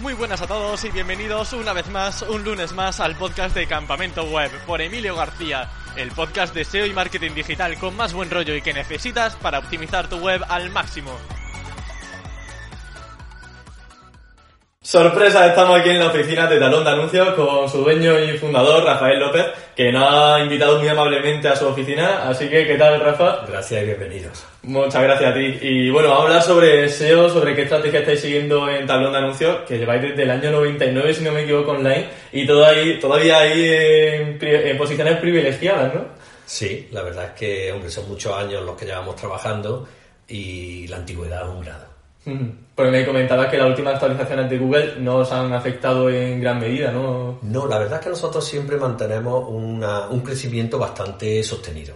Muy buenas a todos y bienvenidos una vez más, un lunes más, al podcast de Campamento Web por Emilio García, el podcast de SEO y marketing digital con más buen rollo y que necesitas para optimizar tu web al máximo. Sorpresa, estamos aquí en la oficina de Talón de Anuncios con su dueño y fundador, Rafael López, que nos ha invitado muy amablemente a su oficina. Así que, ¿qué tal, Rafa? Gracias y bienvenidos. Muchas gracias a ti. Y bueno, vamos a hablar sobre SEO, sobre qué estrategia estáis siguiendo en Talón de Anuncios, que lleváis desde el año 99, si no me equivoco, online, y todavía ahí en posiciones privilegiadas, ¿no? Sí, la verdad es que, hombre, son muchos años los que llevamos trabajando y la antigüedad es un grado. Porque me comentabas que las últimas actualizaciones de Google no os han afectado en gran medida, ¿no? No, la verdad es que nosotros siempre mantenemos un crecimiento bastante sostenido.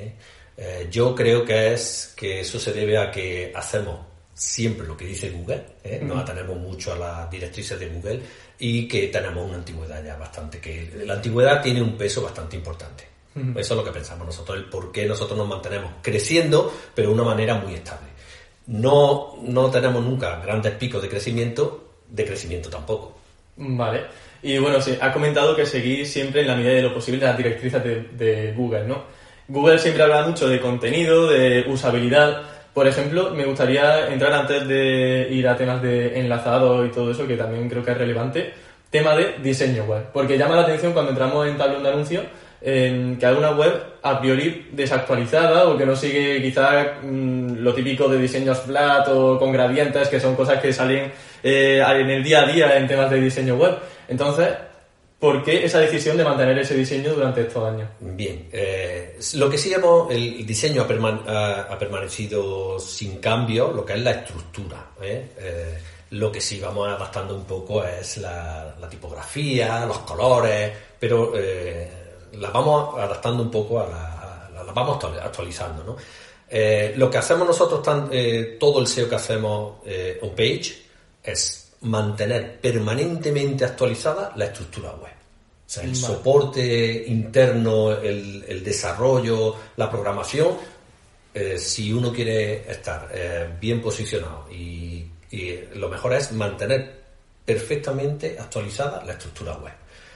Yo creo que eso se debe a que hacemos siempre lo que dice Google, nos atenemos mucho a las directrices de Google y que tenemos una antigüedad ya bastante, que la antigüedad tiene un peso bastante importante. Eso es lo que pensamos nosotros, el por qué nosotros nos mantenemos creciendo, pero de una manera muy estable. No tenemos nunca grandes picos de crecimiento tampoco. Vale. Y bueno, sí, has comentado que seguís siempre en la medida de lo posible las directrices de Google, ¿no? Google siempre habla mucho de contenido, de usabilidad. Por ejemplo, me gustaría entrar antes de ir a temas de enlazado y todo eso, que también creo que es relevante, tema de diseño web. Porque llama la atención cuando entramos en Talón de Anuncios que hay una web a priori desactualizada o que no sigue quizás lo típico de diseños flat o con gradientes, que son cosas que salen en el día a día en temas de diseño web. Entonces, ¿por qué esa decisión de mantener ese diseño durante estos años? Bien, lo que sí el diseño ha permanecido sin cambio, lo que es la estructura. Lo que sí vamos adaptando un poco es la tipografía, los colores, pero las vamos adaptando un poco las vamos actualizando, ¿no? Lo que hacemos nosotros, todo el SEO que hacemos on page, es mantener permanentemente actualizada la estructura web. O sea, el soporte interno, el desarrollo, la programación, si uno quiere estar bien posicionado y lo mejor es mantener perfectamente actualizada la estructura web.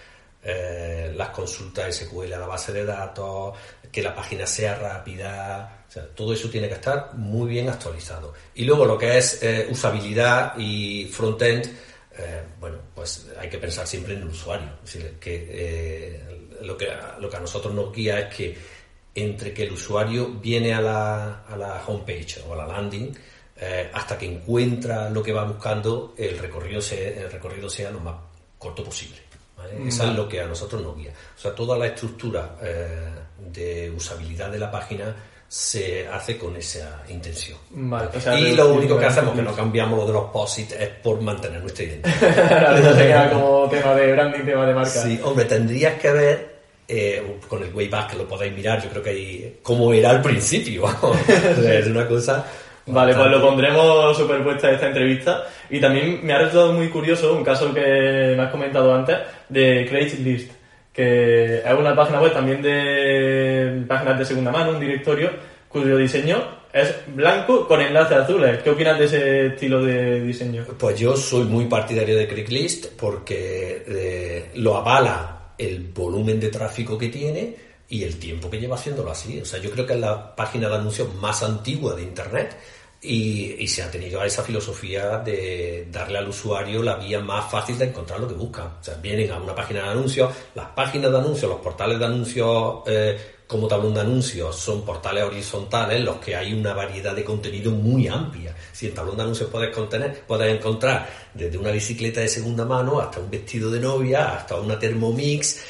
Las consultas SQL a la base de datos, que la página sea rápida, o sea, todo eso tiene que estar muy bien actualizado. Y luego lo que es usabilidad y frontend, bueno, pues hay que pensar siempre en el usuario. Es decir, que lo que a nosotros nos guía es que entre que el usuario viene a la homepage o a la landing, hasta que encuentra lo que va buscando, el recorrido sea lo más corto posible. ¿Vale? Eso es lo que a nosotros nos guía. O sea, toda la estructura de usabilidad de la página se hace con esa intención. Vale, o sea, y lo único que hacemos, que no cambiamos lo de los posits, es por mantener nuestra identidad. Eso se queda como tema de branding, tema de marca. Sí, hombre, tendrías que ver con el Wayback, que lo podéis mirar, yo creo que ahí, cómo era al principio. Es una cosa... Vale, pues lo pondremos superpuesta esta entrevista. Y también me ha resultado muy curioso un caso que me has comentado antes de Craigslist, que es una página web también de páginas de segunda mano, un directorio cuyo diseño es blanco con enlaces azules. ¿Qué opinas de ese estilo de diseño? Pues yo soy muy partidario de Craigslist porque lo avala el volumen de tráfico que tiene y el tiempo que lleva haciéndolo así. O sea, yo creo que es la página de anuncios más antigua de Internet y se ha tenido a esa filosofía de darle al usuario la vía más fácil de encontrar lo que busca. O sea, vienen a una página de anuncios, las páginas de anuncios, los portales de anuncios como Talón de Anuncios son portales horizontales en los que hay una variedad de contenido muy amplia. Si en Talón de Anuncios puedes encontrar desde una bicicleta de segunda mano hasta un vestido de novia, hasta una Thermomix,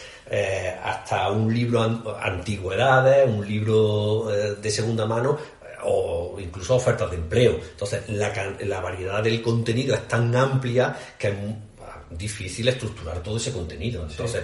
hasta un libro antigüedades, un libro de segunda mano o incluso ofertas de empleo. Entonces la variedad del contenido es tan amplia que es difícil estructurar todo ese contenido. Entonces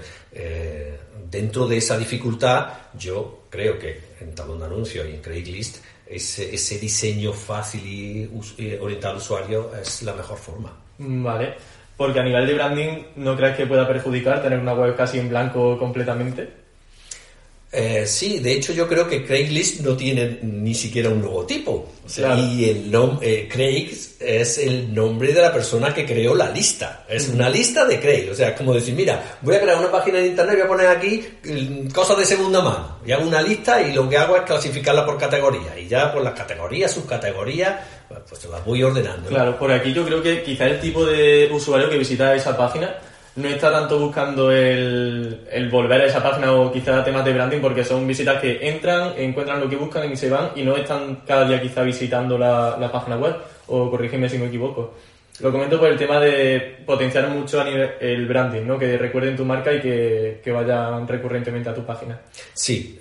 dentro de esa dificultad yo creo que en Talón de Anuncios y en Craigslist ese diseño fácil y orientado al usuario es la mejor forma. Vale. Porque a nivel de branding, ¿no crees que pueda perjudicar tener una web casi en blanco completamente? Sí, de hecho yo creo que Craigslist no tiene ni siquiera un logotipo. Claro. Y el nombre Craig es el nombre de la persona que creó la lista. Es una lista de Craig. O sea, es como decir, mira, voy a crear una página de internet y voy a poner aquí cosas de segunda mano. Y hago una lista y lo que hago es clasificarla por categoría. Y ya por las categorías, subcategorías, pues se las voy ordenando. Claro, por aquí yo creo que quizá el tipo de usuario que visita esa página no está tanto buscando el volver a esa página o quizá temas de branding, porque son visitas que entran, encuentran lo que buscan y se van y no están cada día quizá visitando la página web, o corrígeme si me equivoco. Lo comento por el tema de potenciar mucho a nivel el branding, ¿no? Que recuerden tu marca y que vayan recurrentemente a tu página. Sí,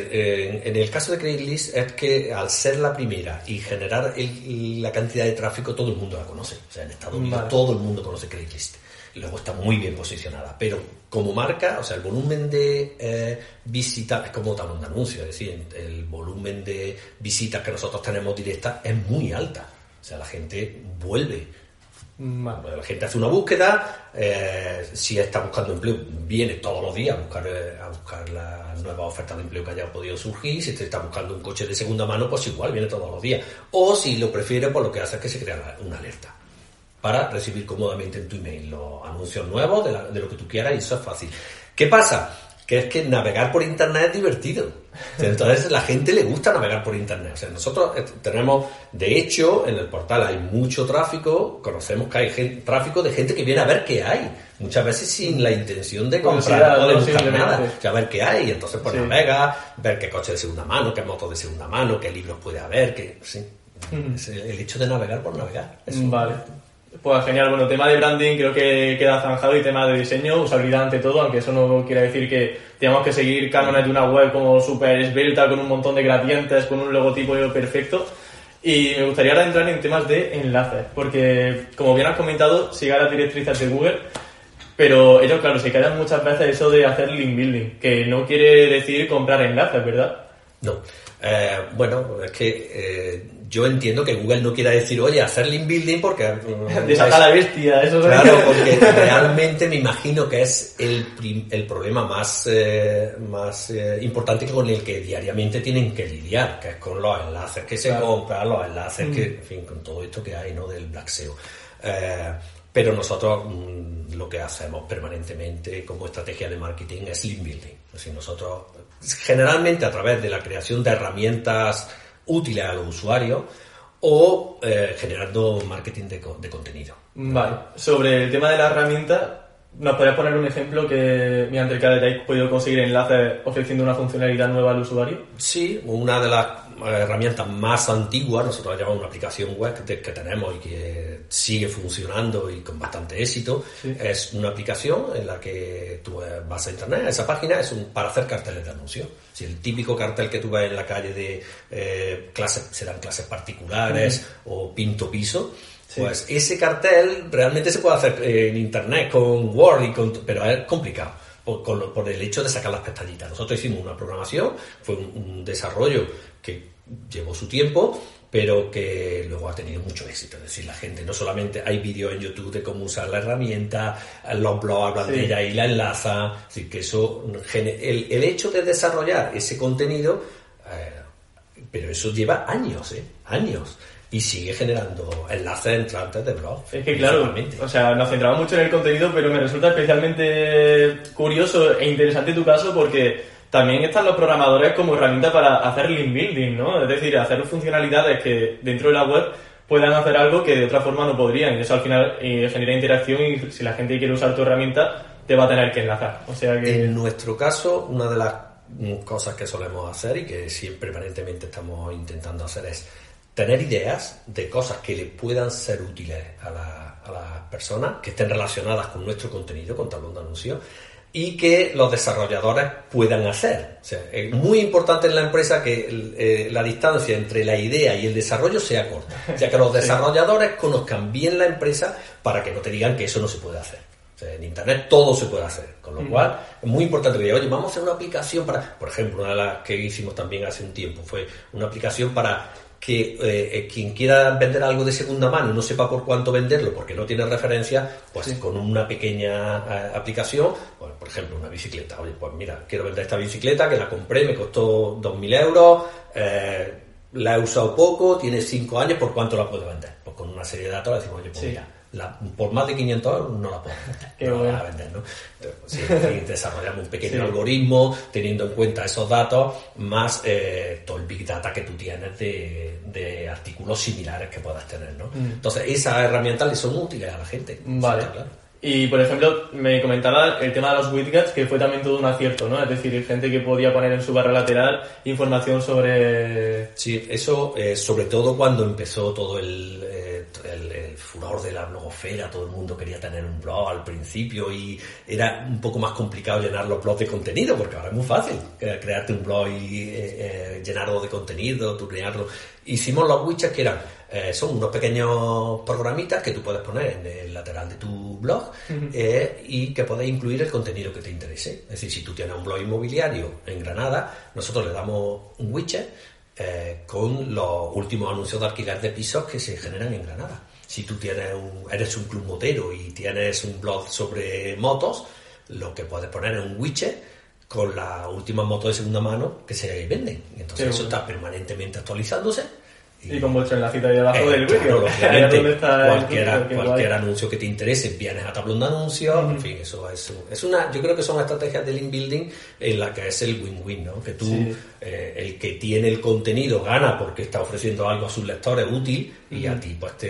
en el caso de Craigslist es que al ser la primera y generar la cantidad de tráfico, todo el mundo la conoce. O sea, en Estados Unidos todo el mundo conoce Craigslist. Y luego está muy bien posicionada. Pero como marca, o sea, el volumen de visitas es como talón de anuncio. Es decir, el volumen de visitas que nosotros tenemos directas es muy alta. O sea, la gente vuelve. La gente hace una búsqueda, si está buscando empleo, viene todos los días a buscar las nuevas ofertas de empleo que haya podido surgir. Si te está buscando un coche de segunda mano, pues igual viene todos los días. O si lo prefiere, pues lo que hace es que se crea una alerta para recibir cómodamente en tu email los anuncios nuevos de lo que tú quieras, y eso es fácil. ¿Qué pasa? Que es que navegar por internet es divertido. Entonces a la gente le gusta navegar por internet. O sea, nosotros tenemos, de hecho, en el portal hay mucho tráfico, conocemos que hay tráfico de gente que viene a ver qué hay, muchas veces sin la intención de comprar o de buscar nada, o sea, a ver qué hay, entonces pues navega, ver qué coche de segunda mano, qué moto de segunda mano, qué libros puede haber, es el hecho de navegar por navegar. Eso. Vale. Pues genial, bueno, tema de branding creo que queda zanjado, y tema de diseño, usabilidad ante todo, aunque eso no quiere decir que tengamos que seguir cánones de una web como súper esbelta, con un montón de gradientes, con un logotipo perfecto. Y me gustaría ahora entrar en temas de enlaces, porque como bien has comentado, sigue las directrices de Google, pero ellos, claro, se quedan muchas veces eso de hacer link building, que no quiere decir comprar enlaces, ¿verdad? No. Bueno, es que yo entiendo que Google no quiera decir, oye, hacer link building porque... desata la bestia, eso. Claro, porque realmente me imagino que es el problema más importante con el que diariamente tienen que lidiar, que es con los enlaces que se compran, los enlaces que, en fin, con todo esto que hay, ¿no? Del Black SEO. Pero nosotros lo que hacemos permanentemente como estrategia de marketing es link building. Es decir, nosotros generalmente a través de la creación de herramientas útiles a los usuarios o generando marketing de contenido. Vale. Sobre el tema de la herramienta, ¿nos podrías poner un ejemplo que mediante el que hayáis podido conseguir enlaces ofreciendo una funcionalidad nueva al usuario? Sí, una de las herramientas más antiguas, nosotros la llamamos una aplicación web que tenemos y que sigue funcionando y con bastante éxito, es una aplicación en la que tú vas a internet, esa página es para hacer carteles de anuncios. Si el típico cartel que tú ves en la calle de clases, serán clases particulares o pinto piso, pues ese cartel realmente se puede hacer en internet con Word, pero es complicado por el hecho de sacar las pestañitas. Nosotros hicimos una programación, fue un desarrollo que llevó su tiempo, pero que luego ha tenido mucho éxito. Es decir, la gente no solamente hay vídeos en YouTube de cómo usar la herramienta, los blogs hablan de ella y la enlazan. Es decir, que eso, el hecho de desarrollar ese contenido, pero eso lleva años, años. Y sigue generando enlaces entrantes de blog. Es que claro, o sea, nos centramos mucho en el contenido, pero me resulta especialmente curioso e interesante tu caso, porque también están los programadores como herramienta para hacer link building, ¿no? Es decir, hacer funcionalidades que dentro de la web puedan hacer algo que de otra forma no podrían. Y eso al final genera interacción, y si la gente quiere usar tu herramienta, te va a tener que enlazar. O sea que... En nuestro caso, una de las cosas que solemos hacer y que siempre permanentemente estamos intentando hacer es tener ideas de cosas que le puedan ser útiles a las personas, que estén relacionadas con nuestro contenido, con talón de anuncio, y que los desarrolladores puedan hacer. O sea, es muy importante en la empresa que la distancia entre la idea y el desarrollo sea corta. O sea, que los desarrolladores conozcan bien la empresa para que no te digan que eso no se puede hacer. O sea, en Internet todo se puede hacer, con lo cual es muy importante que diga, oye, vamos a hacer una aplicación para... Por ejemplo, una de las que hicimos también hace un tiempo fue una aplicación para que quien quiera vender algo de segunda mano y no sepa por cuánto venderlo porque no tiene referencia, pues sí, con una pequeña aplicación, pues, por ejemplo, una bicicleta. Oye, pues mira, quiero vender esta bicicleta que la compré, me costó 2.000 euros, la he usado poco, tiene 5 años, ¿por cuánto la puedo vender? Pues con una serie de datos le decimos, oye, pues mira, por más de 500 euros no la puedes vender, no la vas a vender, ¿no? Sí, desarrollamos un pequeño algoritmo teniendo en cuenta esos datos más todo el big data que tú tienes de artículos similares que puedas tener, ¿no? Entonces esas herramientas le son útiles a la gente. Vale. Claro. Y, por ejemplo, me comentaba el tema de los widgets, que fue también todo un acierto, ¿no? Es decir, gente que podía poner en su barra lateral información sobre... Sí, eso, sobre todo cuando empezó todo el furor de la blogosfera, todo el mundo quería tener un blog al principio y era un poco más complicado llenar los blogs de contenido, porque ahora es muy fácil crearte un blog y llenarlo de contenido, tunearlo. Hicimos los widgets que eran... son unos pequeños programitas que tú puedes poner en el lateral de tu blog y que puedes incluir el contenido que te interese. Es decir, si tú tienes un blog inmobiliario en Granada, nosotros le damos un widget con los últimos anuncios de alquiler de pisos que se generan en Granada. Si tú eres un club motero y tienes un blog sobre motos, lo que puedes poner es un widget con las últimas motos de segunda mano que se venden. Entonces eso está permanentemente actualizándose. Y con vuestro enlacito ahí debajo del vídeo. Claro, cualquier anuncio que te interese, vienes a tablón de anuncios, en fin, eso es una... Yo creo que son estrategias de link building en la que es el win-win, ¿no? Que tú, el que tiene el contenido gana porque está ofreciendo algo a sus lectores útil y a ti pues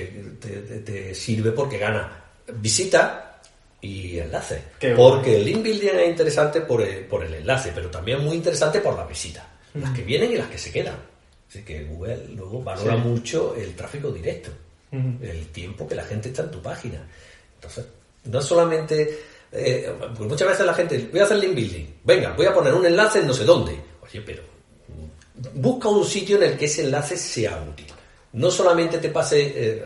te sirve porque gana visita y enlace. Porque el link building es interesante por el enlace, pero también muy interesante por la visita. Las que vienen y las que se quedan. Así que Google luego valora mucho el tráfico directo, el tiempo que la gente está en tu página. Entonces, no solamente... pues muchas veces la gente, voy a hacer link building, venga, voy a poner un enlace en no sé dónde. Oye, pero busca un sitio en el que ese enlace sea útil. No solamente te pase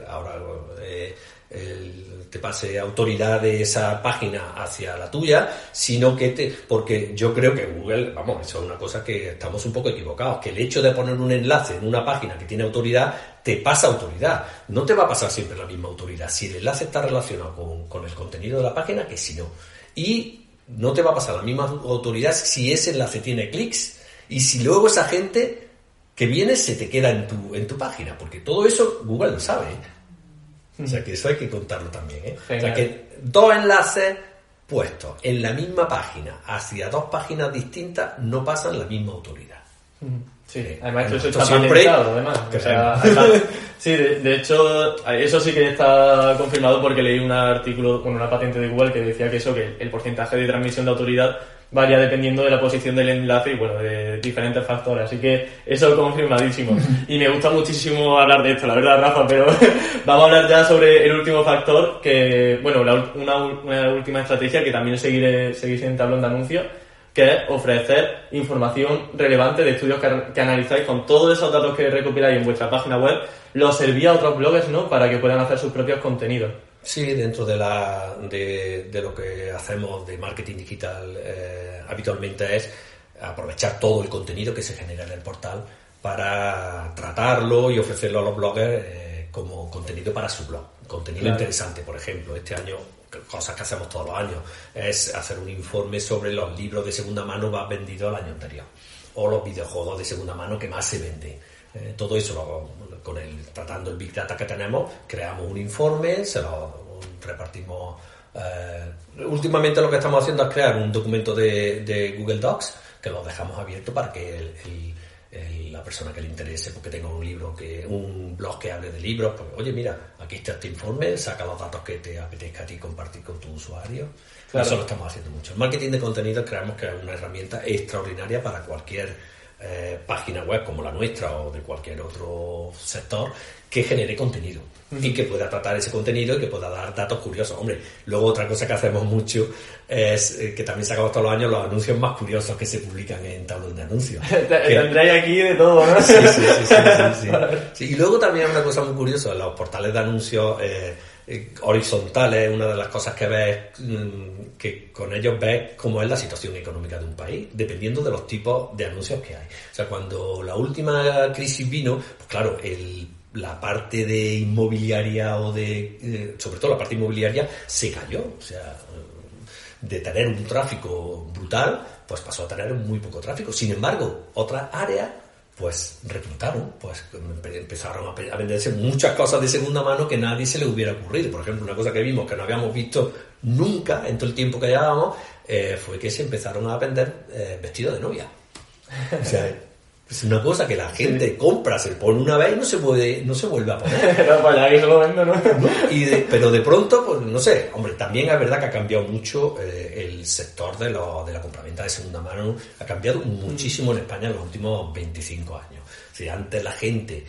te pase autoridad de esa página hacia la tuya, sino que porque yo creo que Google, vamos, eso es una cosa que estamos un poco equivocados, que el hecho de poner un enlace en una página que tiene autoridad, te pasa autoridad. No te va a pasar siempre la misma autoridad. Si el enlace está relacionado con el contenido de la página, que si no. Y no te va a pasar la misma autoridad si ese enlace tiene clics y si luego esa gente que viene se te queda en tu página, porque todo eso Google lo sabe, ¿eh? O sea que eso hay que contarlo también, ¿eh? O sea que 2 enlaces puestos en la misma página hacia 2 páginas distintas no pasan la misma autoridad. Sí, además eso está patentado, además. O sea, sí, de hecho, eso sí que está confirmado porque leí un artículo con una patente de Google que decía que el porcentaje de transmisión de autoridad varía dependiendo de la posición del enlace y bueno, de diferentes factores, así que eso confirmadísimo. Y me gusta muchísimo hablar de esto, la verdad, Rafa, pero vamos a hablar ya sobre el último factor, que bueno, una última estrategia que también seguís en tablón de anuncios, que es ofrecer información relevante de estudios que analizáis con todos esos datos que recopiláis en vuestra página web, los servía a otros bloggers, ¿no?, para que puedan hacer sus propios contenidos. Sí, dentro de lo que hacemos de marketing digital habitualmente es aprovechar todo el contenido que se genera en el portal para tratarlo y ofrecerlo a los bloggers como contenido para su blog. Contenido interesante, por ejemplo, este año, cosas que hacemos todos los años, es hacer un informe sobre los libros de segunda mano más vendidos el año anterior o los videojuegos de segunda mano que más se venden. Todo eso tratando el Big Data que tenemos, creamos un informe, se lo repartimos. Últimamente lo que estamos haciendo es crear un documento de Google Docs que lo dejamos abierto para que la persona que le interese, porque tenga un blog que hable de libros, pues, oye, mira, aquí está este informe, saca los datos que te apetezca a ti compartir con tu usuario. Claro. Eso lo estamos haciendo mucho. El marketing de contenido creemos que es una herramienta extraordinaria para cualquier página web como la nuestra o de cualquier otro sector que genere contenido y que pueda tratar ese contenido y que pueda dar datos curiosos. Hombre, luego otra cosa que hacemos mucho es que también sacamos todos los años los anuncios más curiosos que se publican en tablón de anuncios. Tendréis aquí de todo, ¿no? Sí. Y luego también una cosa muy curiosa, en los portales de anuncios horizontales, una de las cosas que ves, que con ellos ves cómo es la situación económica de un país, dependiendo de los tipos de anuncios que hay. O sea, cuando la última crisis vino, pues claro, la parte de inmobiliaria sobre todo la parte inmobiliaria se cayó. O sea, de tener un tráfico brutal, pues pasó a tener muy poco tráfico. Sin embargo, otras áreas pues repuntaron, pues empezaron a venderse muchas cosas de segunda mano que nadie se le hubiera ocurrido. Por ejemplo, una cosa que vimos que no habíamos visto nunca en todo el tiempo que llevábamos fue que se empezaron a vender vestidos de novia. O sea, es una cosa que la gente compra, se pone una vez y no se vuelve a poner. No, para allá que se lo vendo, ¿no? Pero de pronto, pues no sé, hombre, también es verdad que ha cambiado mucho el sector de la compraventa de segunda mano, ha cambiado muchísimo en España en los últimos 25 años. O sea, antes la gente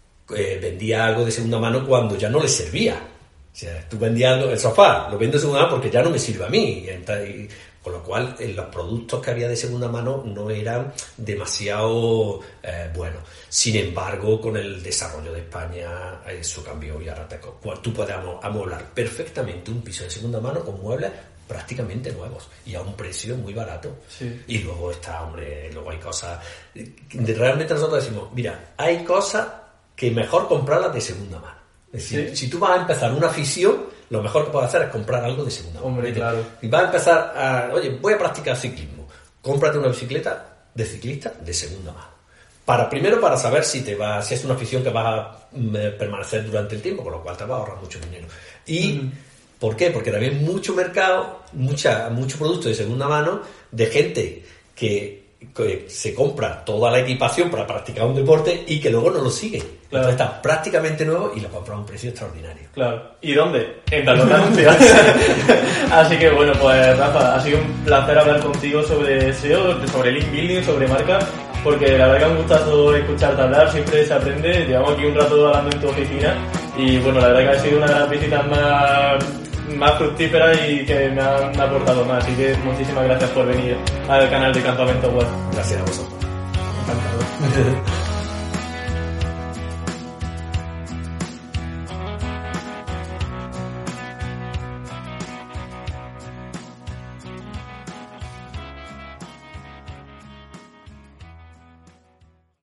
vendía algo de segunda mano cuando ya no le servía. O sea, tú vendías algo, el sofá, lo vendo de segunda mano porque ya no me sirve a mí. Con lo cual, los productos que había de segunda mano no eran demasiado buenos. Sin embargo, con el desarrollo de España, eso cambió y ahora tú puedes amueblar perfectamente un piso de segunda mano con muebles prácticamente nuevos y a un precio muy barato. Sí. Y luego luego hay cosas... Realmente nosotros decimos, mira, hay cosas que mejor comprarlas de segunda mano. Es decir, si tú vas a empezar una afición, lo mejor que puedes hacer es comprar algo de segunda mano. Hombre, claro. Y vas a empezar voy a practicar ciclismo. Cómprate una bicicleta de ciclista de segunda mano. Primero para saber si es una afición que vas a permanecer durante el tiempo, con lo cual te va a ahorrar mucho dinero. Y ¿por qué? Porque también hay mucho mercado, mucho producto de segunda mano de gente que se compra toda la equipación para practicar un deporte y que luego no lo sigue. Claro. Entonces está prácticamente nuevo y lo compra a un precio extraordinario. Claro. ¿Y dónde? En Talón de Anuncios. Así que bueno, pues Rafa, ha sido un placer hablar contigo sobre SEO, sobre link building, sobre marca, porque la verdad que me ha gustado escucharte hablar, siempre se aprende. Llevamos aquí un rato hablando en tu oficina y bueno, la verdad que ha sido una de las visitas más fructíferas y que me han aportado más. Así que muchísimas gracias por venir al canal de Campamento Web. Gracias a vosotros. Encantado.